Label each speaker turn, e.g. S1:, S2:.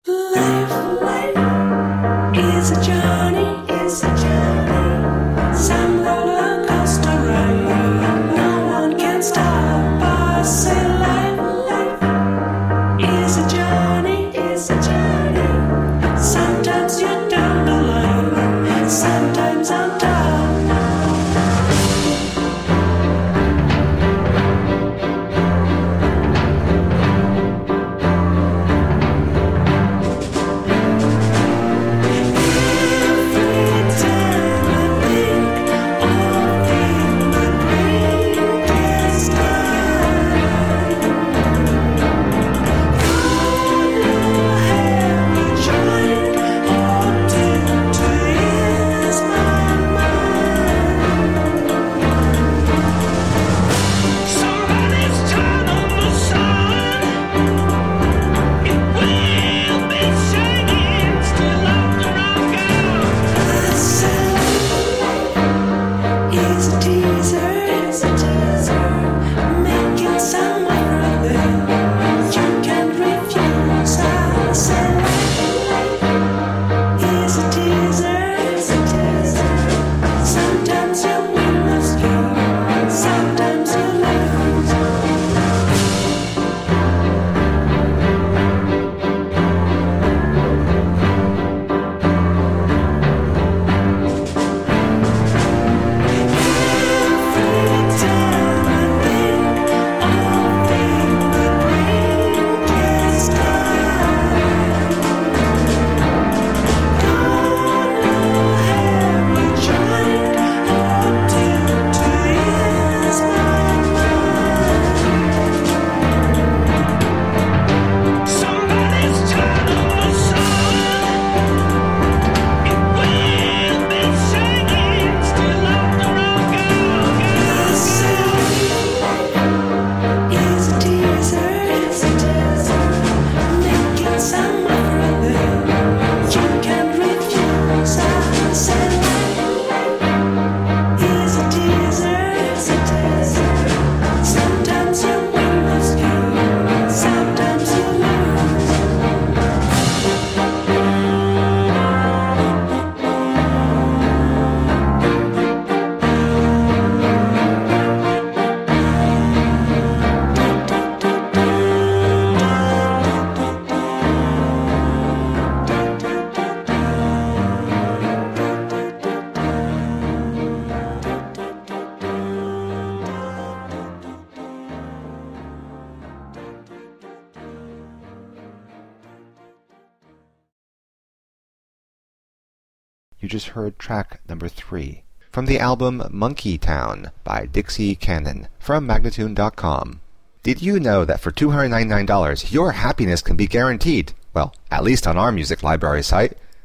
S1: You just heard track number 3 from the album Monkey Town by Dixie Cannon from Magnatune.com. Did you know that for $299 your happiness can be guaranteed? Well, at least on our music library site.